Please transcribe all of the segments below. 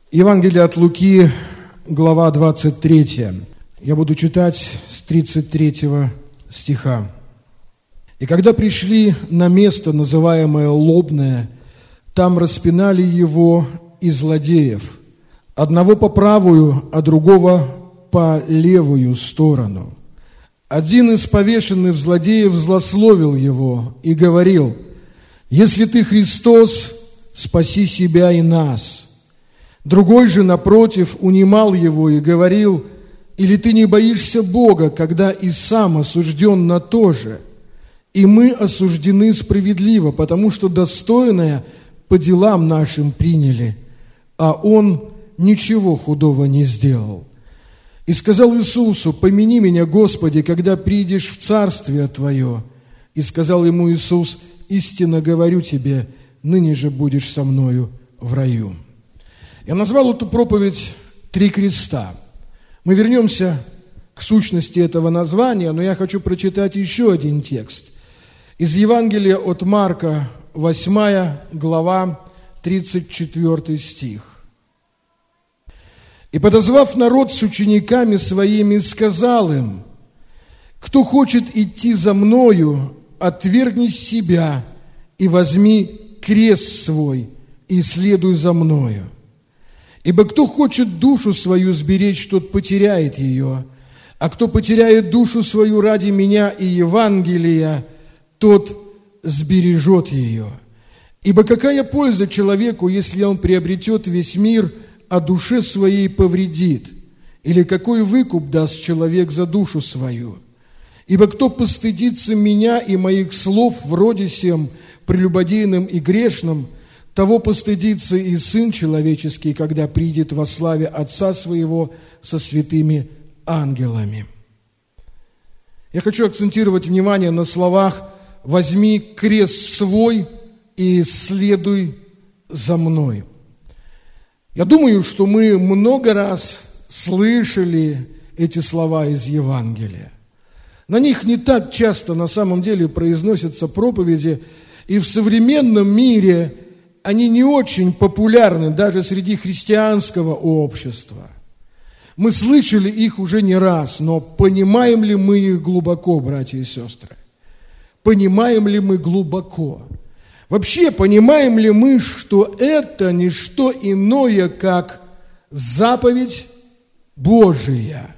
Евангелие от Луки, глава 23. Я буду читать с 33 стиха. «И когда пришли на место, называемое Лобное, там распинали его и злодеев, одного по правую, а другого по левую сторону. Один из повешенных злодеев злословил его и говорил: „Если ты Христос, спаси себя и нас“. Другой же, напротив, унимал его и говорил: „Или ты не боишься Бога, когда и сам осужден на то же? И мы осуждены справедливо, потому что достойное по делам нашим приняли, а он ничего худого не сделал“. И сказал Иисусу: „Помяни меня, Господи, когда придешь в Царствие Твое“. И сказал ему Иисус: „Истинно говорю тебе, ныне же будешь со мною в раю“». Я назвал эту проповедь «Три креста». Мы вернемся к сущности этого названия, но я хочу прочитать еще один текст. Из Евангелия от Марка, 8 глава, 34 стих. «И, подозвав народ с учениками своими, сказал им: „Кто хочет идти за мною, отвергни себя и возьми крест свой, и следуй за мною. Ибо кто хочет душу свою сберечь, тот потеряет ее, а кто потеряет душу свою ради меня и Евангелия, тот сбережет ее. Ибо какая польза человеку, если он приобретет весь мир, а душе своей повредит? Или какой выкуп даст человек за душу свою? Ибо кто постыдится меня и моих слов в роде сем прелюбодейном и грешном, того постыдится и Сын Человеческий, когда придет во славе Отца Своего со святыми ангелами“». Я хочу акцентировать внимание на словах «возьми крест свой и следуй за мной». Я думаю, что мы много раз слышали эти слова из Евангелия. На них не так часто на самом деле произносятся проповеди, и в современном мире они не очень популярны даже среди христианского общества. Мы слышали их уже не раз, но понимаем ли мы их глубоко, братья и сестры? Понимаем ли мы глубоко? Вообще, понимаем ли мы, что это не что иное, как заповедь Божия?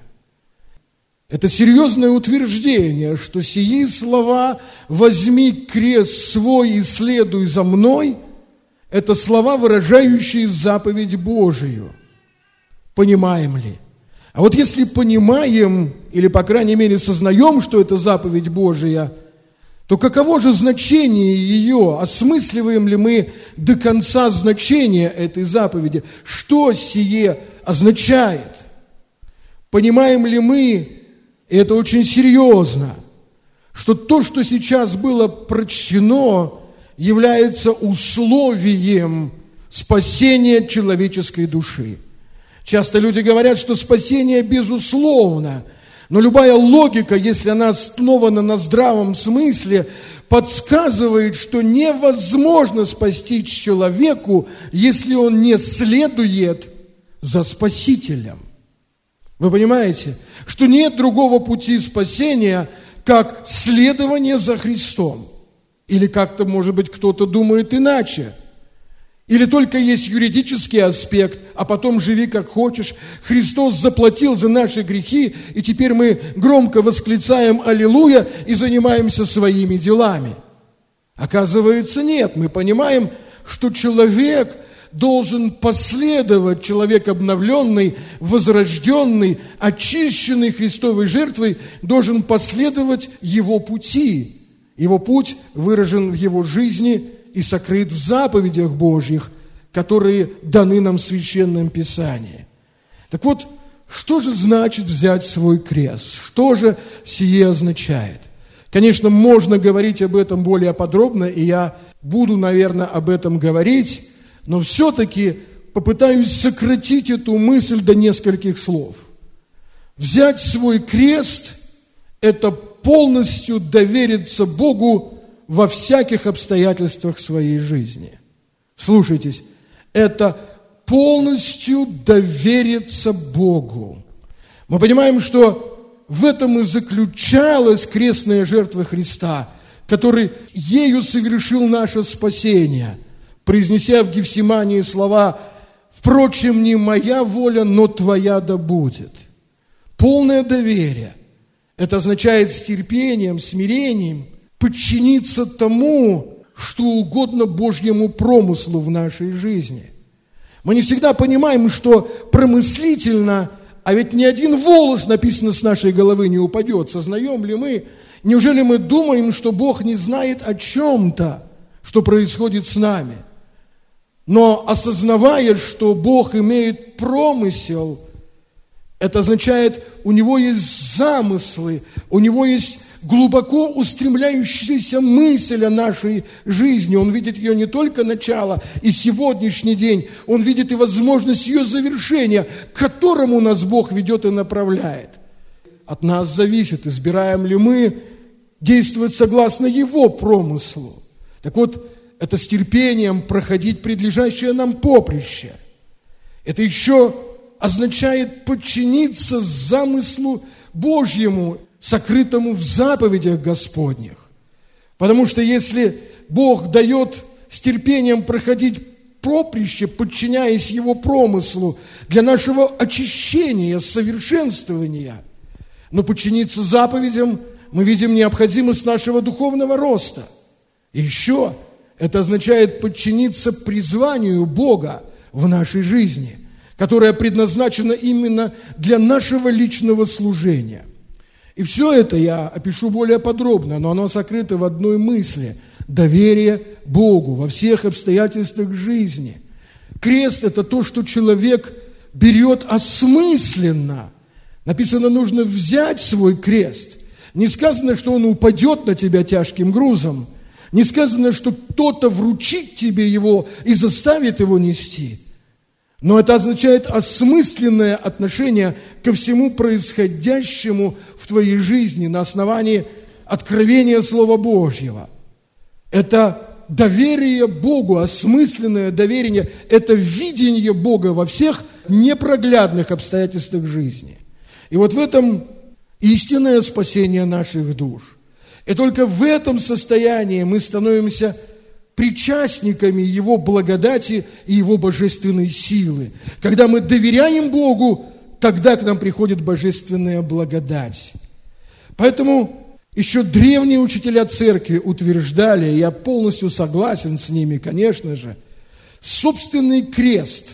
Это серьезное утверждение, что сии слова «возьми крест свой и следуй за мной» – это слова, выражающие заповедь Божию. Понимаем ли? А вот если понимаем, или, по крайней мере, сознаем, что это заповедь Божия, то каково же значение ее? Осмысливаем ли мы до конца значение этой заповеди? Что сие означает? Понимаем ли мы, и это очень серьезно, что то, что сейчас было прочтено, является условием спасения человеческой души? Часто люди говорят, что спасение безусловно, но любая логика, если она основана на здравом смысле, подсказывает, что невозможно спасти человеку, если он не следует за Спасителем. Вы понимаете, что нет другого пути спасения, как следование за Христом. Или как-то, может быть, кто-то думает иначе. Или только есть юридический аспект, а потом живи как хочешь. Христос заплатил за наши грехи, и теперь мы громко восклицаем «Аллилуйя» и занимаемся своими делами. Оказывается, нет. Мы понимаем, что человек должен последовать, человек обновленный, возрожденный, очищенный Христовой жертвой, должен последовать Его пути. Его путь выражен в Его жизни и сокрыт в заповедях Божьих, которые даны нам в Священном Писании. Так вот, что же значит взять свой крест? Что же сие означает? Конечно, можно говорить об этом более подробно, и я буду, наверное, об этом говорить, но все-таки попытаюсь сократить эту мысль до нескольких слов. Взять свой крест – это полностью довериться Богу во всяких обстоятельствах своей жизни. Слушайтесь, это полностью довериться Богу. Мы понимаем, что в этом и заключалась крестная жертва Христа, который ею совершил наше спасение, произнеся в Гефсимании слова: «Впрочем, не моя воля, но твоя да будет». Полное доверие. Это означает с терпением, смирением подчиниться тому, что угодно Божьему промыслу в нашей жизни. Мы не всегда понимаем, что промыслительно, а ведь ни один волос, написано, с нашей головы не упадет. Сознаем ли мы? Неужели мы думаем, что Бог не знает о чем-то, что происходит с нами? Но осознавая, что Бог имеет промысел, это означает, у Него есть замыслы, у Него есть глубоко устремляющаяся мысль о нашей жизни. Он видит ее не только начало и сегодняшний день, Он видит и возможность ее завершения, к которому нас Бог ведет и направляет. От нас зависит, избираем ли мы действовать согласно Его промыслу. Так вот, это с терпением проходить предлежащее нам поприще. Это еще означает подчиниться замыслу Божьему, сокрытому в заповедях Господних. Потому что если Бог дает с терпением проходить поприще, подчиняясь Его промыслу для нашего очищения, совершенствования, но подчиниться заповедям мы видим необходимость нашего духовного роста. И еще это означает подчиниться призванию Бога в нашей жизни, которое предназначено именно для нашего личного служения. И все это я опишу более подробно, но оно сокрыто в одной мысли – доверие Богу во всех обстоятельствах жизни. Крест – это то, что человек берет осмысленно. Написано, нужно взять свой крест. Не сказано, что он упадет на тебя тяжким грузом. Не сказано, что кто-то вручит тебе его и заставит его нести. Но это означает осмысленное отношение ко всему происходящему в твоей жизни на основании откровения Слова Божьего. Это доверие Богу, осмысленное доверие, это видение Бога во всех непроглядных обстоятельствах жизни. И вот в этом истинное спасение наших душ. И только в этом состоянии мы становимся причастниками Его благодати и Его божественной силы. Когда мы доверяем Богу, тогда к нам приходит божественная благодать. Поэтому еще древние учителя церкви утверждали, и я полностью согласен с ними, конечно же, собственный крест,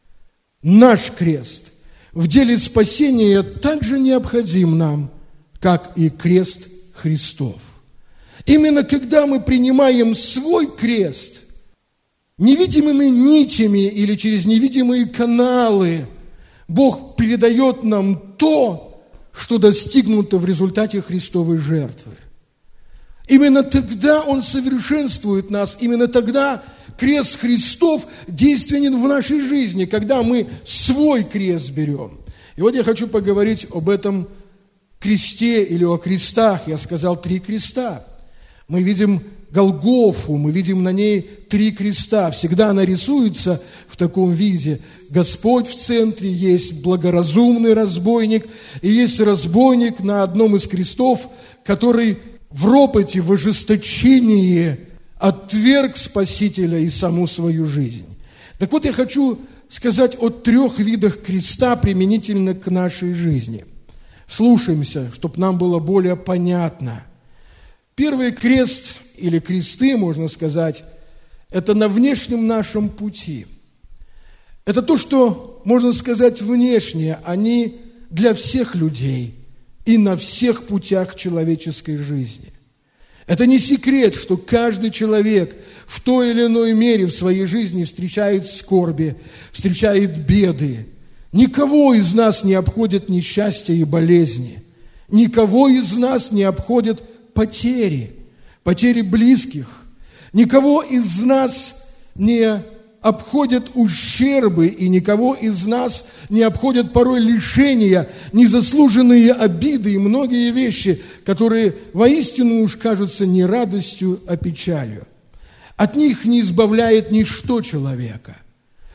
наш крест, в деле спасения также необходим нам, как и крест Христов. Именно когда мы принимаем свой крест, невидимыми нитями или через невидимые каналы, Бог передает нам то, что достигнуто в результате Христовой жертвы. Именно тогда Он совершенствует нас, именно тогда крест Христов действенен в нашей жизни, когда мы свой крест берем. И вот я хочу поговорить об этом кресте или о крестах. Я сказал 3 креста. Мы видим Голгофу, мы видим на ней 3 креста. Всегда она рисуется в таком виде. Господь в центре, есть благоразумный разбойник, и есть разбойник на одном из крестов, который в ропоте, в ожесточении отверг Спасителя и саму свою жизнь. Так вот, я хочу сказать о 3 видах креста применительно к нашей жизни. Слушаемся, чтобы нам было более понятно. Первый крест, или кресты, можно сказать, это на внешнем нашем пути. Это то, что, можно сказать, внешнее, они для всех людей и на всех путях человеческой жизни. Это не секрет, что каждый человек в той или иной мере в своей жизни встречает скорби, встречает беды. Никого из нас не обходят несчастья и болезни. Никого из нас не обходят потери близких. Никого из нас не обходят ущербы, и никого из нас не обходят порой лишения, незаслуженные обиды и многие вещи, которые воистину уж кажутся не радостью, а печалью. От них не избавляет ничто человека.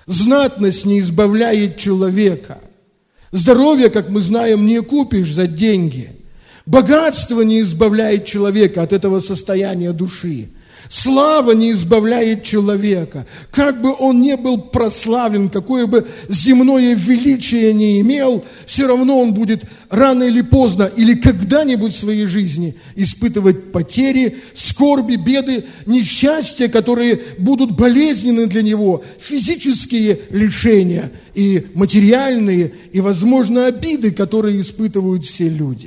Знатность не избавляет человека. Здоровье, как мы знаем, не купишь за деньги. Богатство не избавляет человека от этого состояния души. Слава не избавляет человека. Как бы он ни был прославлен, какое бы земное величие не имел, все равно он будет рано или поздно или когда-нибудь в своей жизни испытывать потери, скорби, беды, несчастья, которые будут болезненны для него, физические лишения и материальные, и, возможно, обиды, которые испытывают все люди.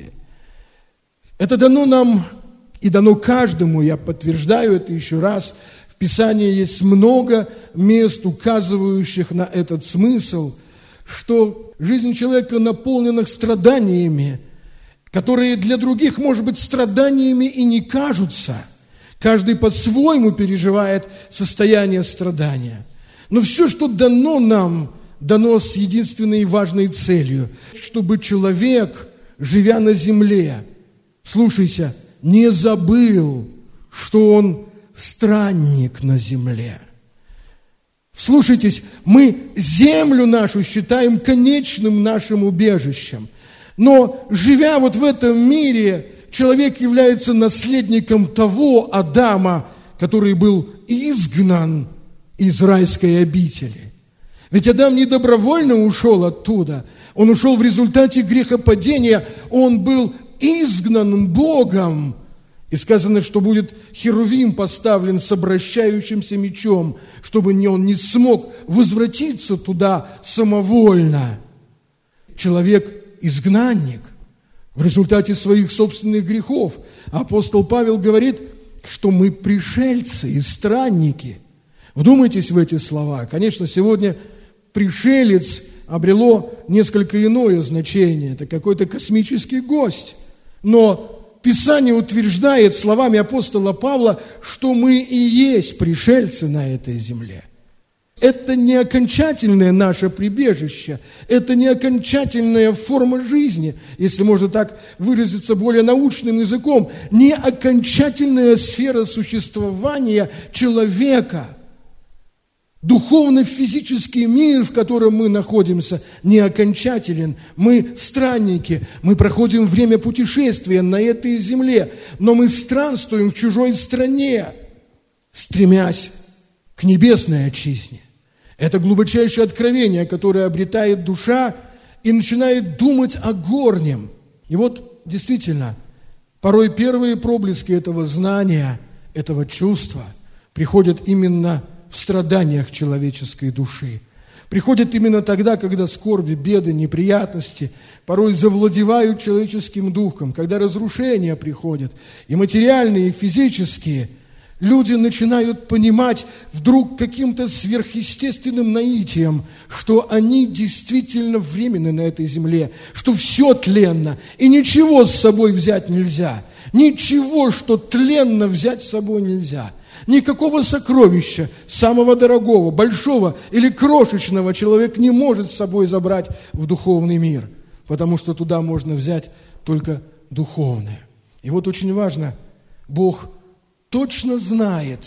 Это дано нам и дано каждому, я подтверждаю это еще раз. В Писании есть много мест, указывающих на этот смысл, что жизнь человека наполнена страданиями, которые для других, может быть, страданиями и не кажутся. Каждый по-своему переживает состояние страдания. Но все, что дано нам, дано с единственной и важной целью, чтобы человек, живя на земле, слушайся, не забыл, что он странник на земле. Вслушайтесь, мы землю нашу считаем конечным нашим убежищем. Но, живя вот в этом мире, человек является наследником того Адама, который был изгнан из райской обители. Ведь Адам не добровольно ушел оттуда. Он ушел в результате грехопадения. Он был изгнан Богом. И сказано, что будет Херувим поставлен с обращающимся мечом, чтобы он не смог возвратиться туда самовольно. Человек – изгнанник в результате своих собственных грехов. Апостол Павел говорит, что мы пришельцы и странники. Вдумайтесь в эти слова. Конечно, сегодня пришелец обрело несколько иное значение. Это какой-то космический гость. Но Писание утверждает словами апостола Павла, что мы и есть пришельцы на этой земле. Это не окончательное наше прибежище, это не окончательная форма жизни, если можно так выразиться более научным языком, не окончательная сфера существования человека. Духовно-физический мир, в котором мы находимся, не окончателен. Мы странники, мы проходим время путешествия на этой земле, но мы странствуем в чужой стране, стремясь к небесной отчизне. Это глубочайшее откровение, которое обретает душа и начинает думать о горнем. И вот, действительно, порой первые проблески этого знания, этого чувства приходят именно в страданиях человеческой души. Приходят именно тогда, когда скорби, беды, неприятности порой завладевают человеческим духом, когда разрушения приходят, и материальные, и физические. Люди начинают понимать вдруг каким-то сверхъестественным наитием, что они действительно временны на этой земле, что все тленно, и ничего с собой взять нельзя. Ничего, что тленно, взять с собой нельзя. Никакого сокровища, самого дорогого, большого или крошечного человек не может с собой забрать в духовный мир, потому что туда можно взять только духовное. И вот очень важно, Бог точно знает,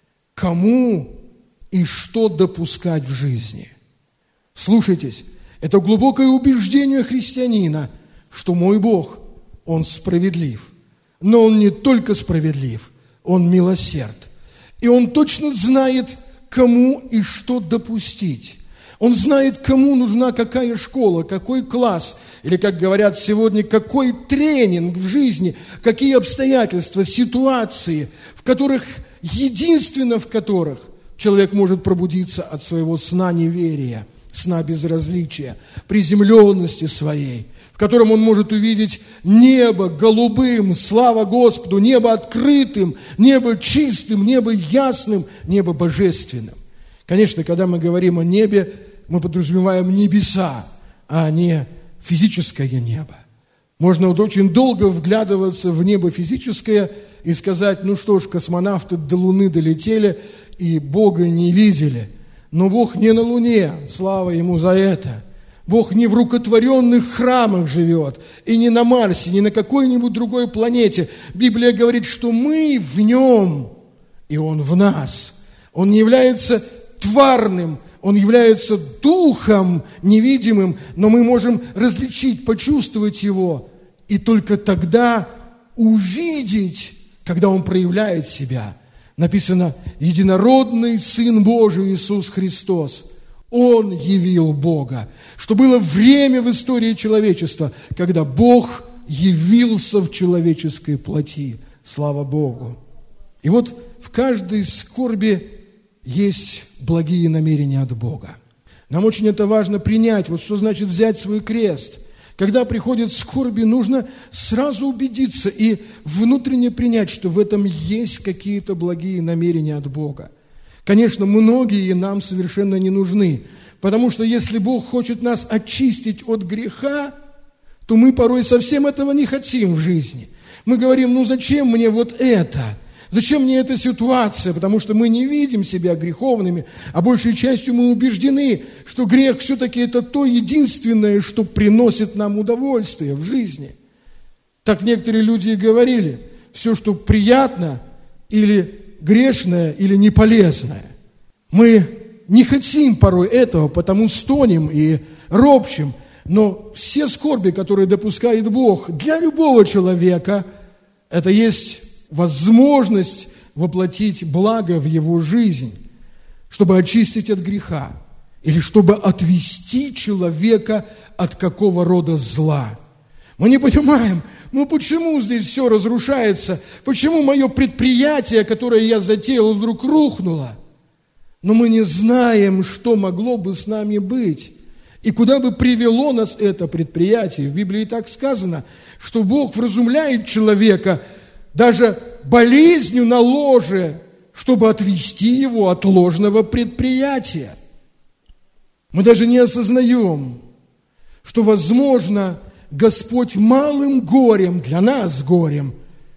кому и что допускать в жизни. Слушайтесь, это глубокое убеждение христианина, что мой Бог, Он справедлив. Но Он не только справедлив, Он милосерд. И Он точно знает, кому и что допустить. Он знает, кому нужна какая школа, какой класс, или, как говорят сегодня, какой тренинг в жизни, какие обстоятельства, ситуации, в которых, единственно в которых человек может пробудиться от своего сна неверия, сна безразличия, приземленности своей, в котором он может увидеть небо голубым, слава Господу, небо открытым, небо чистым, небо ясным, небо божественным. Конечно, когда мы говорим о небе, мы подразумеваем небеса, а не физическое небо. Можно вот очень долго вглядываться в небо физическое и сказать, ну что ж, космонавты до Луны долетели и Бога не видели. Но Бог не на Луне, слава Ему за это. Бог не в рукотворенных храмах живет, и не на Марсе, не на какой-нибудь другой планете. Библия говорит, что мы в Нем, и Он в нас. Он не является тварным, Он является духом невидимым, но мы можем различить, почувствовать его, и только тогда увидеть, когда он проявляет себя. Написано: единородный Сын Божий Иисус Христос. Он явил Бога. Что было время в истории человечества, когда Бог явился в человеческой плоти. Слава Богу. И вот в каждой скорби есть благие намерения от Бога. Нам очень это важно принять. Вот что значит взять свой крест. Когда приходят скорби, нужно сразу убедиться и внутренне принять, что в этом есть какие-то благие намерения от Бога. Конечно, многие нам совершенно не нужны, потому что если Бог хочет нас очистить от греха, то мы порой совсем этого не хотим в жизни. Мы говорим: ну зачем мне вот это? Зачем мне эта ситуация? Потому что мы не видим себя греховными, а большей частью мы убеждены, что грех все-таки это то единственное, что приносит нам удовольствие в жизни. Так некоторые люди и говорили: все, что приятно или грешное, или неполезное. Мы не хотим порой этого, потому стонем и ропщем. Но все скорби, которые допускает Бог для любого человека, это есть возможность воплотить благо в его жизнь, чтобы очистить от греха или чтобы отвести человека от какого рода зла. Мы не понимаем, ну почему здесь все разрушается, почему мое предприятие, которое я затеял, вдруг рухнуло. Но мы не знаем, что могло бы с нами быть. И куда бы привело нас это предприятие. В Библии так сказано, что Бог вразумляет человека даже болезнью на ложе, чтобы отвести его от ложного предприятия. Мы даже не осознаем, что, возможно, Господь малым горем, для нас горем,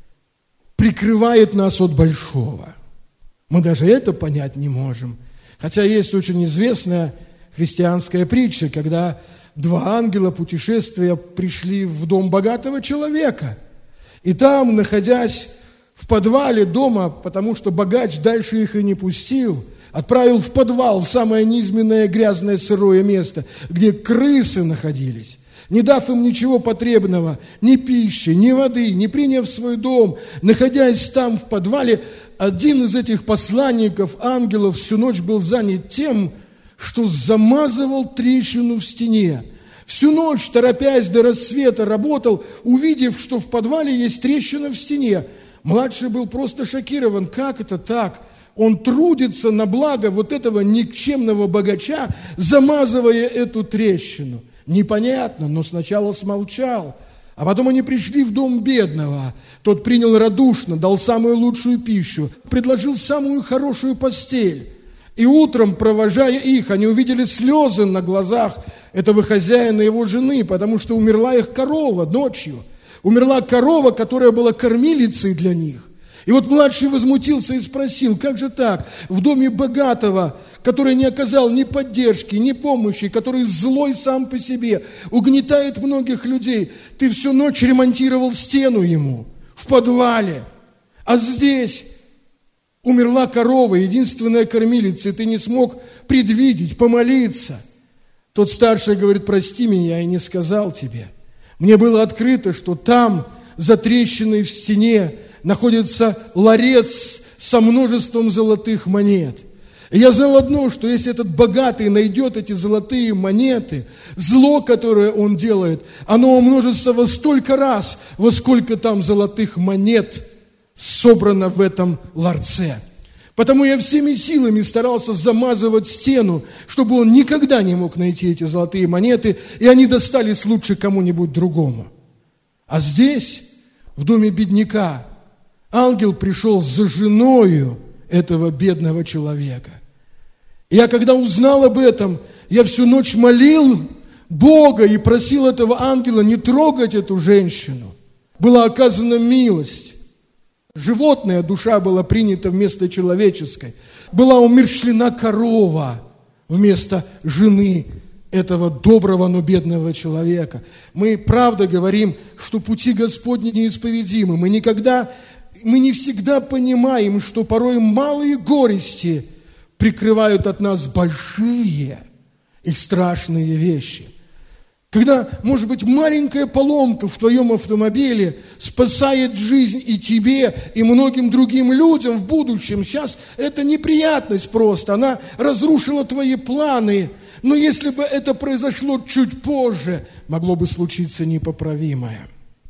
прикрывает нас от большого. Мы даже это понять не можем. Хотя есть очень известная христианская притча, когда два ангела путешествия пришли в дом богатого человека. И там, находясь в подвале дома, потому что богач дальше их и не пустил, отправил в подвал, в самое низменное, грязное, сырое место, где крысы находились, не дав им ничего потребного, ни пищи, ни воды, не приняв свой дом, находясь там в подвале, один из этих посланников, ангелов, всю ночь был занят тем, что замазывал трещину в стене. Всю ночь, торопясь до рассвета, работал, увидев, что в подвале есть трещина в стене. Младший был просто шокирован. Как это так? Он трудится на благо вот этого никчемного богача, замазывая эту трещину. Непонятно, но сначала смолчал. А потом они пришли в дом бедного. Тот принял радушно, дал самую лучшую пищу, предложил самую хорошую постель. И утром, провожая их, они увидели слезы на глазах этого хозяина и его жены, потому что умерла их корова ночью. Умерла корова, которая была кормилицей для них. И вот младший возмутился и спросил: как же так? В доме богатого, который не оказал ни поддержки, ни помощи, который злой сам по себе, угнетает многих людей, ты всю ночь ремонтировал стену ему в подвале, а здесь умерла корова, единственная кормилица, и ты не смог предвидеть, помолиться. Тот старший говорит: прости меня, я не сказал тебе. Мне было открыто, что там, за трещиной в стене, находится ларец со множеством золотых монет. И я знал одно, что если этот богатый найдет эти золотые монеты, зло, которое он делает, оно умножится во столько раз, во сколько там золотых монет собрано в этом ларце. Потому я всеми силами старался замазывать стену, чтобы он никогда не мог найти эти золотые монеты, и они достались лучше кому-нибудь другому. А здесь, в доме бедняка, ангел пришел за женою этого бедного человека. И я, когда узнал об этом, я всю ночь молил Бога и просил этого ангела не трогать эту женщину. Была оказана милость. Животная душа была принята вместо человеческой. Была умерщвлена корова вместо жены этого доброго, но бедного человека. Мы правда говорим, что пути Господни неисповедимы. Мы не всегда понимаем, что порой малые горести прикрывают от нас большие и страшные вещи. Когда, может быть, маленькая поломка в твоем автомобиле спасает жизнь и тебе, и многим другим людям в будущем. Сейчас это неприятность просто, она разрушила твои планы. Но если бы это произошло чуть позже, могло бы случиться непоправимое.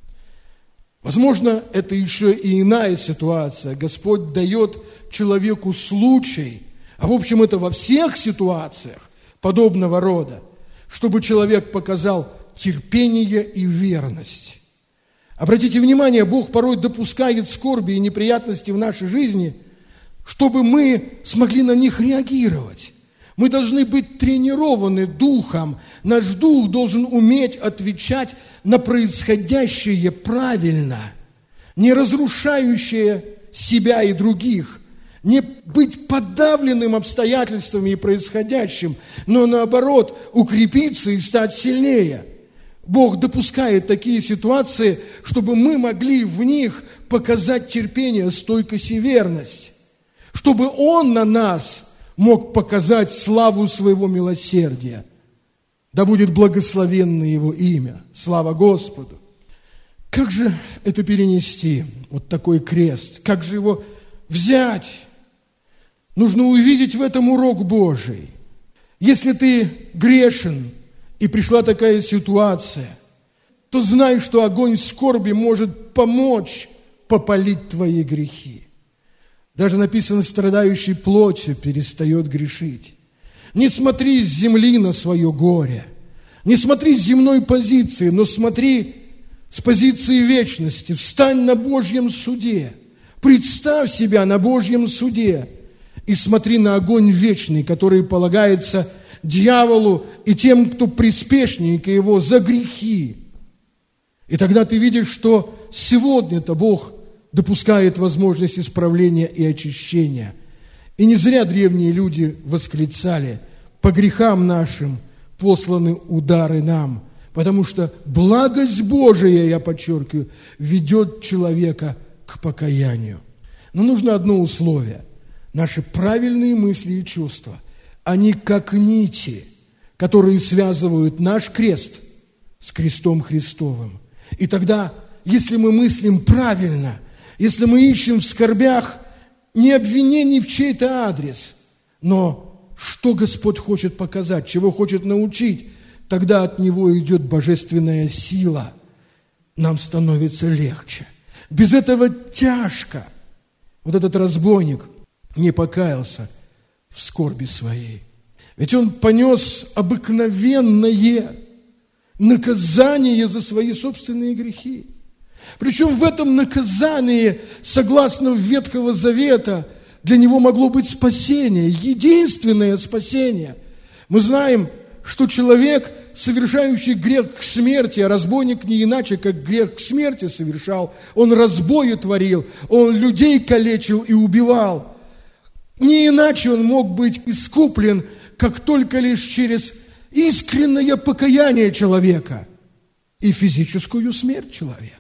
Возможно, это еще и иная ситуация. Господь дает человеку случай, а в общем это во всех ситуациях подобного рода, чтобы человек показал терпение и верность. Обратите внимание, Бог порой допускает скорби и неприятности в нашей жизни, чтобы мы смогли на них реагировать. Мы должны быть тренированы духом. Наш дух должен уметь отвечать на происходящее правильно, не разрушающее себя и других, не быть подавленным обстоятельствами и происходящим, но наоборот укрепиться и стать сильнее. Бог допускает такие ситуации, чтобы мы могли в них показать терпение, стойкость и верность, чтобы Он на нас мог показать славу своего милосердия. Да будет благословенно Его имя. Слава Господу! Как же это перенести, вот такой крест? Как же его взять? Нужно увидеть в этом урок Божий. Если ты грешен, и пришла такая ситуация, то знай, что огонь скорби может помочь попалить твои грехи. Даже написано, страдающий плотью перестает грешить. Не смотри с земли на свое горе, не смотри с земной позиции, но смотри с позиции вечности. Встань на Божьем суде, представь себя на Божьем суде и смотри на огонь вечный, который полагается дьяволу и тем, кто приспешники его за грехи. И тогда ты видишь, что сегодня-то Бог допускает возможность исправления и очищения. И не зря древние люди восклицали: по грехам нашим посланы удары нам, потому что благость Божия, я подчеркиваю, ведет человека к покаянию. Но нужно одно условие: наши правильные мысли и чувства, они как нити, которые связывают наш крест с крестом Христовым. И тогда, если мы мыслим правильно, если мы ищем в скорбях не обвинений в чей-то адрес, но что Господь хочет показать, чего хочет научить, тогда от Него идет божественная сила. Нам становится легче. Без этого тяжко. Вот этот разбойник не покаялся в скорби своей. Ведь он понес обыкновенное наказание за свои собственные грехи. Причем в этом наказании, согласно Ветхого Завета, для него могло быть спасение, единственное спасение. Мы знаем, что человек, совершающий грех к смерти, а разбойник не иначе, как грех к смерти совершал, он разбои творил, он людей калечил и убивал. Не иначе он мог быть искуплен, как только лишь через искреннее покаяние человека и физическую смерть человека.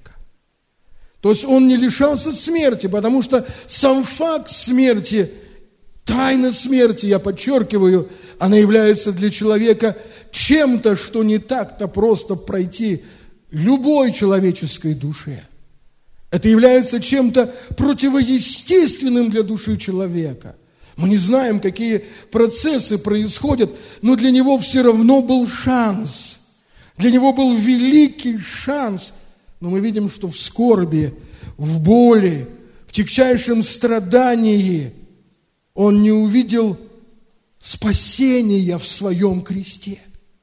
То есть он не лишался смерти, потому что сам факт смерти, тайна смерти, я подчеркиваю, она является для человека чем-то, что не так-то просто пройти любой человеческой душе. Это является чем-то противоестественным для души человека. Мы не знаем, какие процессы происходят, но для него все равно был шанс. Для него был великий шанс. Но мы видим, что в скорби, в боли, в тягчайшем страдании он не увидел спасения в своем кресте.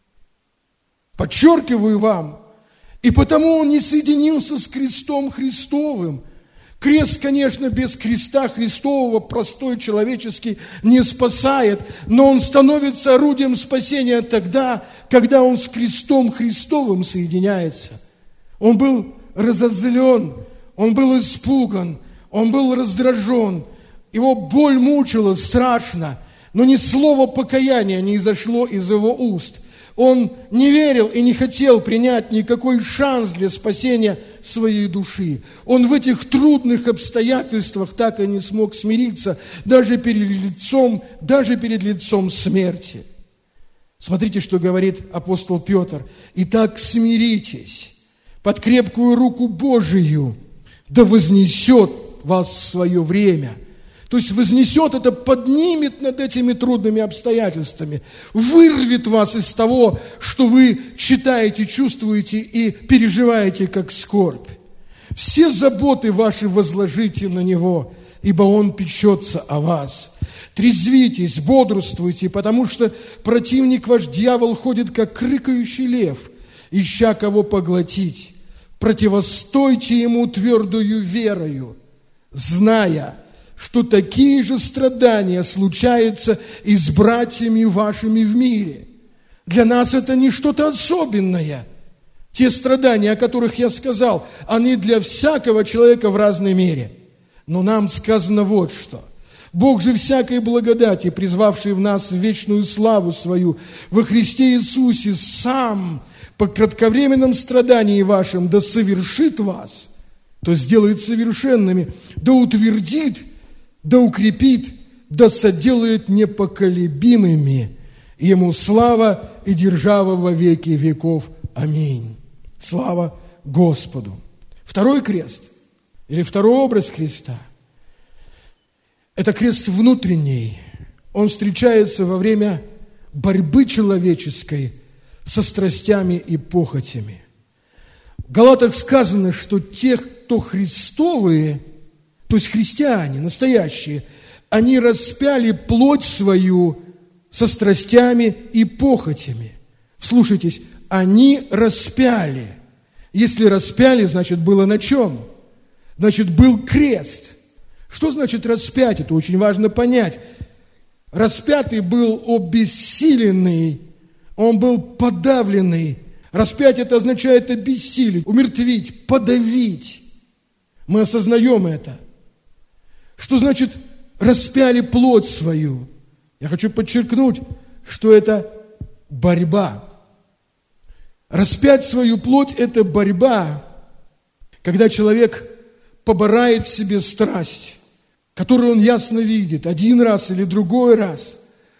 Подчеркиваю вам, и потому он не соединился с крестом Христовым. Крест, конечно, без креста Христового, простой человеческий, не спасает, но он становится орудием спасения тогда, когда он с крестом Христовым соединяется. Он был разозлен, он был испуган, он был раздражен, его боль мучила страшно, но ни слова покаяния не изошло из его уст. Он не верил и не хотел принять никакой шанс для спасения своей души. Он в этих трудных обстоятельствах так и не смог смириться даже перед лицом смерти. Смотрите, что говорит апостол Петр. «Итак, смиритесь под крепкую руку Божию, да вознесет вас в свое время». То есть вознесет это, поднимет над этими трудными обстоятельствами, вырвет вас из того, что вы считаете, чувствуете и переживаете как скорбь. Все заботы ваши возложите на Него, ибо Он печется о вас. Трезвитесь, бодрствуйте, потому что противник ваш дьявол ходит, как рыкающий лев, ища кого поглотить. Противостойте ему твердою верою, зная, что такие же страдания случаются и с братьями вашими в мире. Для нас это не что-то особенное. Те страдания, о которых я сказал, они для всякого человека в разной мере. Но нам сказано вот что. Бог же всякой благодати, призвавший в нас вечную славу свою во Христе Иисусе, сам по кратковременном страдании вашим да совершит вас, то сделает совершенными, да утвердит, да укрепит, да соделает непоколебимыми. Ему слава и держава во веки веков. Аминь. Слава Господу. Второй крест, или второй образ креста, это крест внутренний. Он встречается во время борьбы человеческой со страстями и похотями. В Галатах сказано, что те, кто Христовые, то есть христиане, настоящие, они распяли плоть свою со страстями и похотями. Вслушайтесь, они распяли. Если распяли, значит, было на чем? Значит, был крест. Что значит распять? Это очень важно понять. Распятый был обессиленный, он был подавленный. Распять это означает обессилить, умертвить, подавить. Мы осознаем это. Что значит распяли плоть свою? Я хочу подчеркнуть, что это борьба. Распять свою плоть – это борьба, когда человек поборает в себе страсть, которую он ясно видит, один раз или другой раз.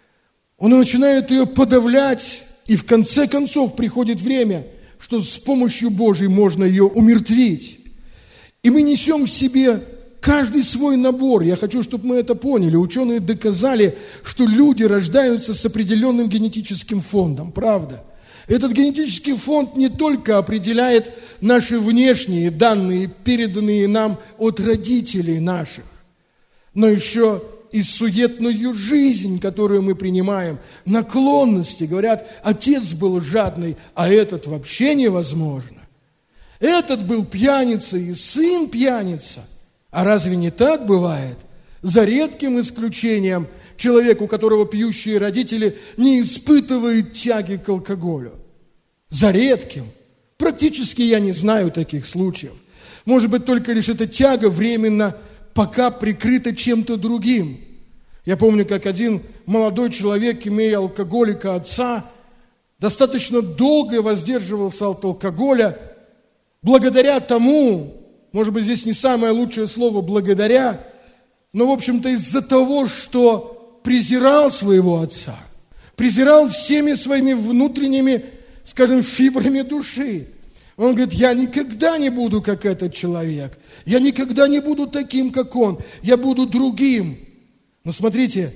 Он начинает ее подавлять, и в конце концов приходит время, что с помощью Божией можно ее умертвить. И мы несем в себе каждый свой набор. Я хочу, чтобы мы это поняли. Ученые доказали, что люди рождаются с определенным генетическим фондом. Правда? Этот генетический фонд не только определяет наши внешние данные, переданные нам от родителей наших, но еще и суетную жизнь, которую мы принимаем, наклонности. Говорят, отец был жадный, а этот вообще невозможно. Этот был пьяница и сын пьяница. А разве не так бывает? За редким исключением человек, у которого пьющие родители, не испытывает тяги к алкоголю. За редким. Практически я не знаю таких случаев. Может быть, только лишь эта тяга временно пока прикрыта чем-то другим. Я помню, как один молодой человек, имея алкоголика отца, достаточно долго воздерживался от алкоголя, благодаря тому, может быть, здесь не самое лучшее слово «благодаря», но, в общем-то, из-за того, что презирал своего отца, презирал всеми своими внутренними, скажем, фибрами души. Он говорит, я никогда не буду, как этот человек, я никогда не буду таким, как он, я буду другим. Но смотрите,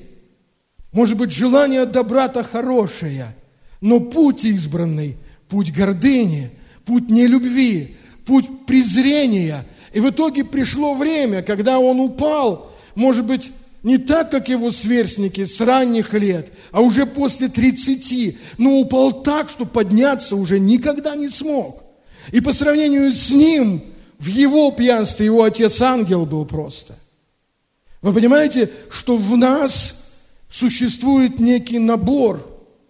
может быть, желание добра-то хорошее, но путь избранный, путь гордыни, путь нелюбви, путь презрения. И в итоге пришло время, когда он упал, может быть, не так, как его сверстники с ранних лет, а уже после 30, но упал так, что подняться уже никогда не смог. И по сравнению с ним, в его пьянстве, его отец ангел был просто. Вы понимаете, что в нас существует некий набор,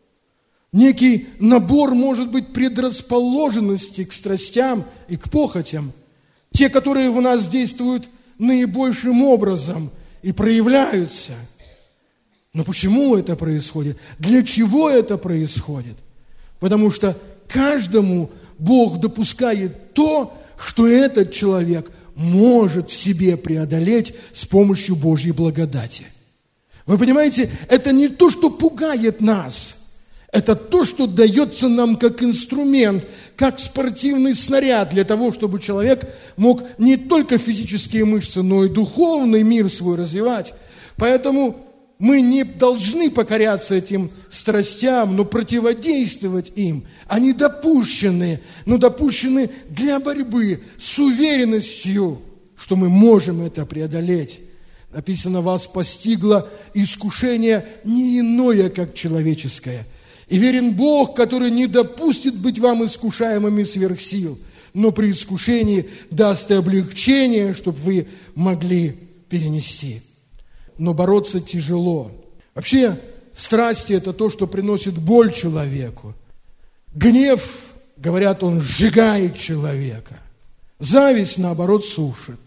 может быть, предрасположенности к страстям и к похотям, те, которые в нас действуют наибольшим образом и проявляются. Но почему это происходит? Для чего это происходит? Потому что каждому Бог допускает то, что этот человек может в себе преодолеть с помощью Божьей благодати. Вы понимаете, это не то, что пугает нас, это то, что дается нам как инструмент, как спортивный снаряд для того, чтобы человек мог не только физические мышцы, но и духовный мир свой развивать. Поэтому мы не должны покоряться этим страстям, но противодействовать им. Они допущены, но допущены для борьбы с уверенностью, что мы можем это преодолеть. Написано, вас постигло искушение не иное, как человеческое. И верен Бог, который не допустит быть вам искушаемыми сверх сил, но при искушении даст и облегчение, чтобы вы могли перенести. Но бороться тяжело. Вообще, страсти – это то, что приносит боль человеку. Гнев, говорят, он сжигает человека. Зависть, наоборот, сушит.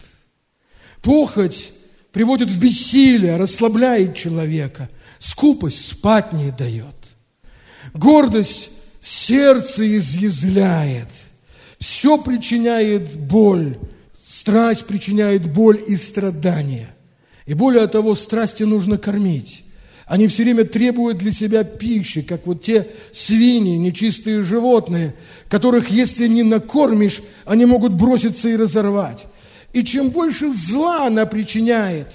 Похоть приводит в бессилие, расслабляет человека. Скупость спать не дает. Гордость сердце изъязвляет. Все причиняет боль. Страсть причиняет боль и страдания. И более того, страсти нужно кормить. Они все время требуют для себя пищи, как вот те свиньи, нечистые животные, которых, если не накормишь, они могут броситься и разорвать. И чем больше зла она причиняет,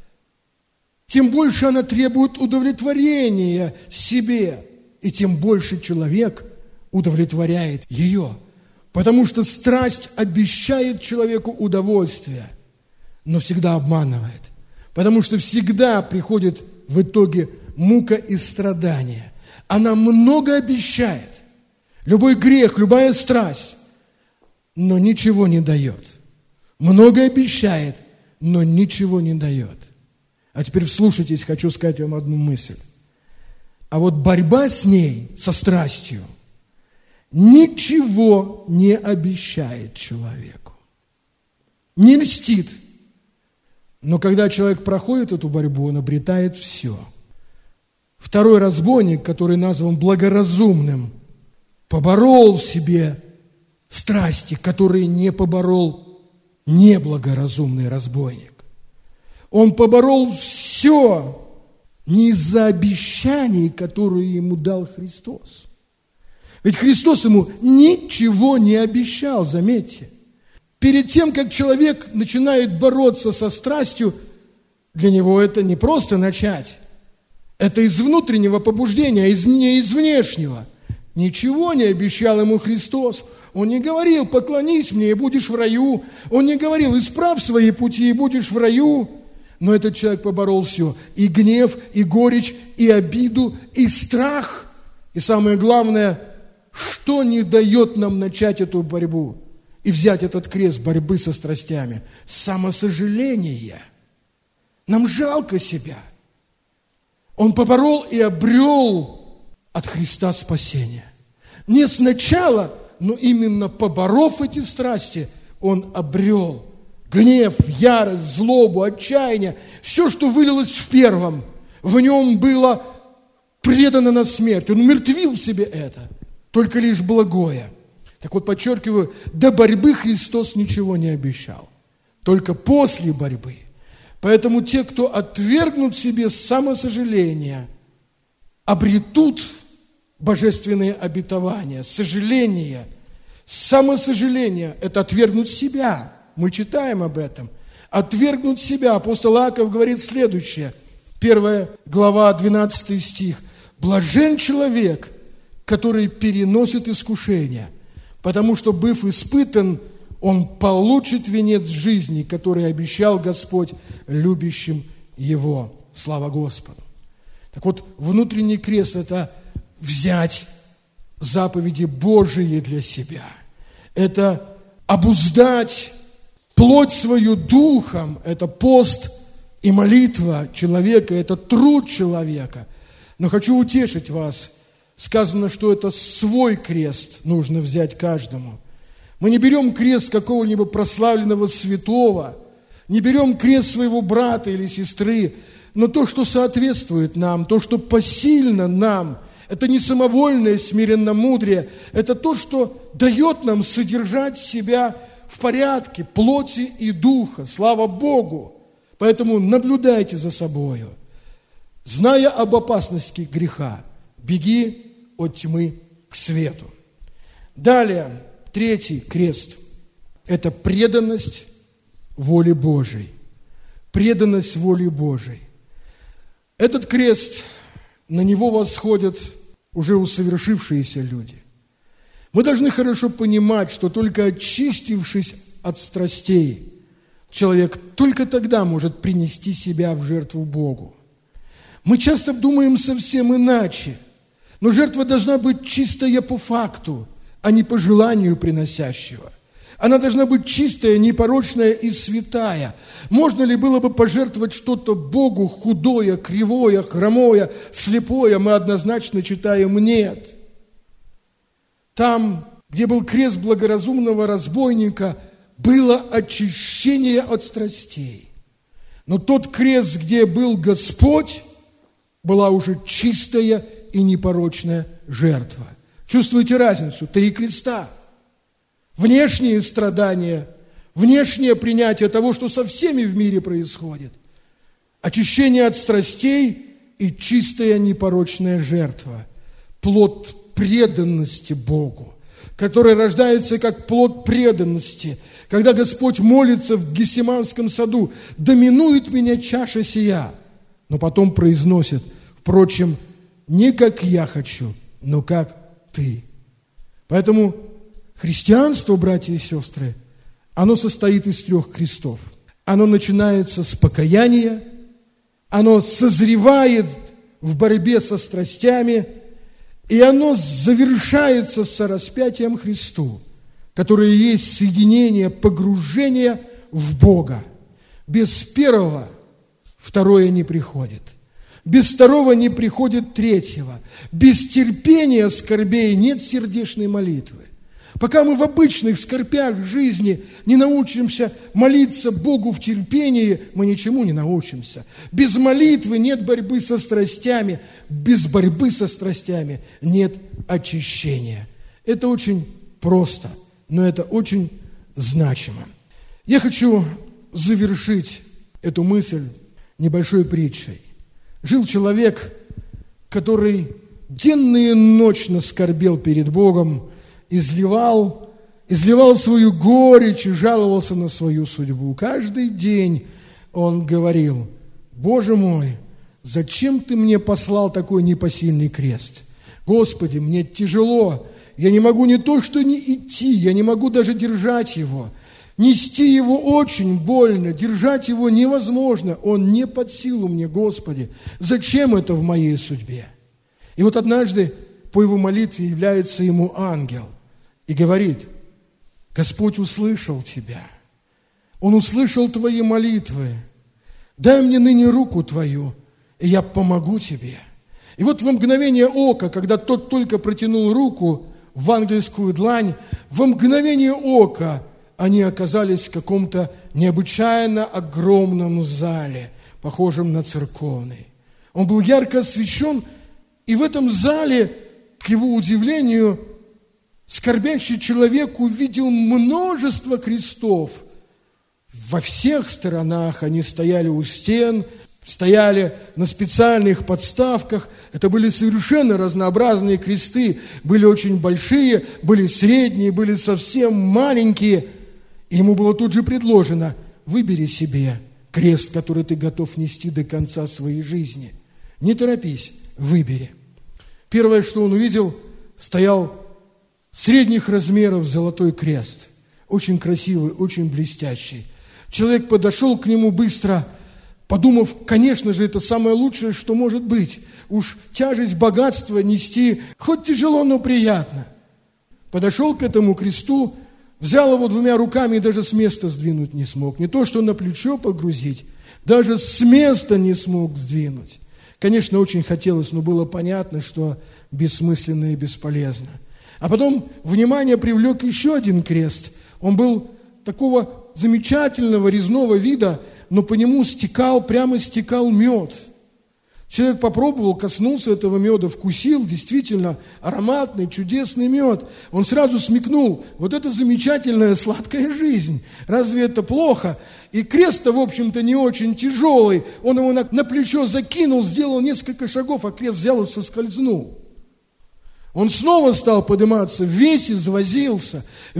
тем больше она требует удовлетворения себе, и тем больше человек удовлетворяет ее. Потому что страсть обещает человеку удовольствие, но всегда обманывает. Потому что всегда приходит в итоге мука и страдания. Она много обещает. Любой грех, любая страсть, но ничего не дает. Много обещает, но ничего не дает. А теперь вслушайтесь, хочу сказать вам одну мысль. А вот борьба с ней, со страстью, ничего не обещает человеку. Не льстит. Но когда человек проходит эту борьбу, он обретает все. Второй разбойник, который назван благоразумным, поборол в себе страсти, которые не поборол неблагоразумный разбойник. Он поборол все не из-за обещаний, которые ему дал Христос. Ведь Христос ему ничего не обещал, заметьте. Перед тем, как человек начинает бороться со страстью, для него это не просто начать. Это из внутреннего побуждения, не из внешнего. Ничего не обещал ему Христос. Он не говорил, поклонись мне и будешь в раю. Он не говорил, исправь свои пути и будешь в раю. Но этот человек поборол все. И гнев, и горечь, и обиду, и страх. И самое главное, что не дает нам начать эту борьбу и взять этот крест борьбы со страстями? Самосожаление. Нам жалко себя. Он поборол и обрел от Христа спасение. Не сначала, но именно поборов эти страсти, он обрел гнев, ярость, злобу, отчаяние. Все, что вылилось в первом, в нем было предано на смерть. Он умертвил в себе это. Только лишь благое. Так вот, подчеркиваю, до борьбы Христос ничего не обещал. Только после борьбы. Поэтому те, кто отвергнут себе самосожаление, обретут божественные обетования. Сожаление, самосожаление – это отвергнуть себя. Мы читаем об этом. Отвергнуть себя. Апостол Иаков говорит следующее. 1 глава, 12 стих. «Блажен человек, который переносит искушения, потому что, быв испытан, он получит венец жизни, который обещал Господь любящим его». Слава Господу! Так вот, внутренний крест – это взять заповеди Божии для себя. Это обуздать плоть свою духом, это пост и молитва человека, это труд человека. Но хочу утешить вас. Сказано, что это свой крест нужно взять каждому. Мы не берем крест какого-либо прославленного святого, не берем крест своего брата или сестры, но то, что соответствует нам, то, что посильно нам, это не самовольное смиренномудрие, это то, что дает нам содержать себя в порядке плоти и духа, слава Богу. Поэтому наблюдайте за собою. Зная об опасности греха, беги от тьмы к свету. Далее, третий крест – это преданность воле Божией. Преданность воле Божией. Этот крест, на него восходят уже усовершившиеся люди. Мы должны хорошо понимать, что только очистившись от страстей, человек только тогда может принести себя в жертву Богу. Мы часто думаем совсем иначе, но жертва должна быть чистая по факту, а не по желанию приносящего. Она должна быть чистая, непорочная и святая. Можно ли было бы пожертвовать что-то Богу худое, кривое, хромое, слепое? Мы однозначно читаем «нет». Там, где был крест благоразумного разбойника, было очищение от страстей. Но тот крест, где был Господь, была уже чистая и непорочная жертва. Чувствуете разницу? 3 креста. Внешние страдания, внешнее принятие того, что со всеми в мире происходит. Очищение от страстей и чистая непорочная жертва. Плод преданности Богу, который рождается как плод преданности. Когда Господь молится в Гефсиманском саду: «Доминует меня чаша сия», но потом произносит: «Впрочем, не как я хочу, но как ты». Поэтому христианство, братья и сестры, оно состоит из 3 крестов. Оно начинается с покаяния, оно созревает в борьбе со страстями, и оно завершается сораспятием Христу, которое есть соединение, погружение в Бога. Без первого второе не приходит. Без второго не приходит третьего. Без терпения скорбей нет сердечной молитвы. Пока мы в обычных скорбях жизни не научимся молиться Богу в терпении, мы ничему не научимся. Без молитвы нет борьбы со страстями. Без борьбы со страстями нет очищения. Это очень просто, но это очень значимо. Я хочу завершить эту мысль небольшой притчей. Жил человек, который денно и ночно скорбел перед Богом, изливал свою горечь и жаловался на свою судьбу. Каждый день он говорил: «Боже мой, зачем ты мне послал такой непосильный крест? Господи, мне тяжело, я не могу не то что не идти, я не могу даже держать его. Нести его очень больно, держать его невозможно, он не под силу мне, Господи. Зачем это в моей судьбе?» И вот однажды по его молитве является ему ангел и говорит: «Господь услышал тебя, Он услышал твои молитвы, дай мне ныне руку твою, и я помогу тебе». И вот в мгновение ока, когда тот только протянул руку в ангельскую длань, в мгновение ока они оказались в каком-то необычайно огромном зале, похожем на церковный. Он был ярко освещен, и в этом зале, к его удивлению, скорбящий человек увидел множество крестов. Во всех сторонах они стояли у стен, стояли на специальных подставках. Это были совершенно разнообразные кресты. Были очень большие, были средние, были совсем маленькие. И ему было тут же предложено: выбери себе крест, который ты готов нести до конца своей жизни. Не торопись, выбери. Первое, что он увидел, стоял средних размеров золотой крест. Очень красивый, очень блестящий. Человек подошел к нему быстро, подумав: конечно же, это самое лучшее, что может быть. Уж тяжесть богатства нести хоть тяжело, но приятно. Подошел к этому кресту, взял его 2 руками и даже с места сдвинуть не смог. Не то, что на плечо погрузить, даже с места не смог сдвинуть. Конечно, очень хотелось, но было понятно, что бессмысленно и бесполезно. А потом внимание привлек еще один крест. Он был такого замечательного резного вида, но по нему прямо стекал мед. Человек попробовал, коснулся этого меда, вкусил, действительно ароматный, чудесный мед. Он сразу смекнул, вот это замечательная сладкая жизнь. Разве это плохо? И крест-то, в общем-то, не очень тяжелый. Он его на плечо закинул, сделал несколько шагов, а крест взял и соскользнул. Он снова стал подниматься, весь извозился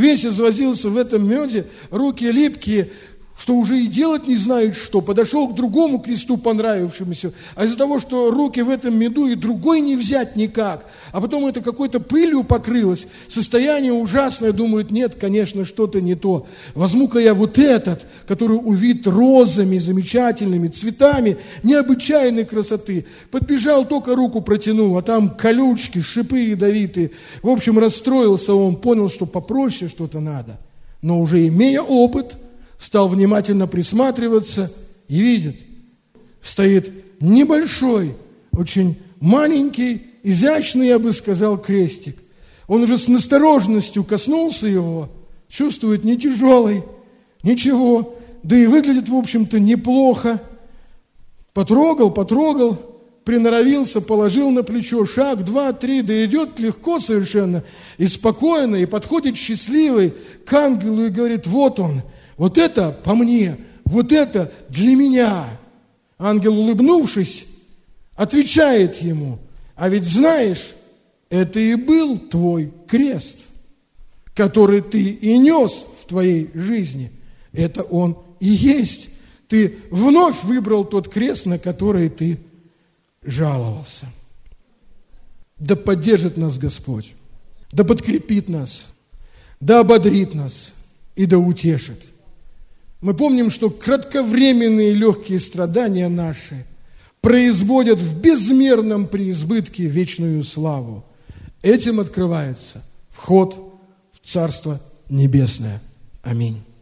в этом меде, руки липкие, что уже и делать не знают что. Подошел к другому кресту понравившемуся, а из-за того, что руки в этом меду и другой не взять никак, а потом это какой-то пылью покрылось, состояние ужасное, думают, нет, конечно, что-то не то. Возьму-ка я вот этот, который увит розами замечательными, цветами необычайной красоты. Подбежал, только руку протянул, а там колючки, шипы ядовитые. В общем, расстроился он, понял, что попроще что-то надо. Но уже имея опыт, стал внимательно присматриваться и видит, стоит небольшой, очень маленький, изящный, я бы сказал, крестик. Он уже с настороженностью коснулся его, чувствует, не тяжелый, ничего, да и выглядит, в общем-то, неплохо. Потрогал, приноровился, положил на плечо, шаг, 2, 3, да идет легко совершенно и спокойно, и подходит счастливый к ангелу и говорит, вот он, вот это по мне, вот это для меня. Ангел, улыбнувшись, отвечает ему, а ведь знаешь, это и был твой крест, который ты и нес в твоей жизни. Это он и есть. Ты вновь выбрал тот крест, на который ты жаловался. Да поддержит нас Господь, да подкрепит нас, да ободрит нас и да утешит. Мы помним, что кратковременные легкие страдания наши производят в безмерном преизбытке вечную славу. Этим открывается вход в Царство Небесное. Аминь.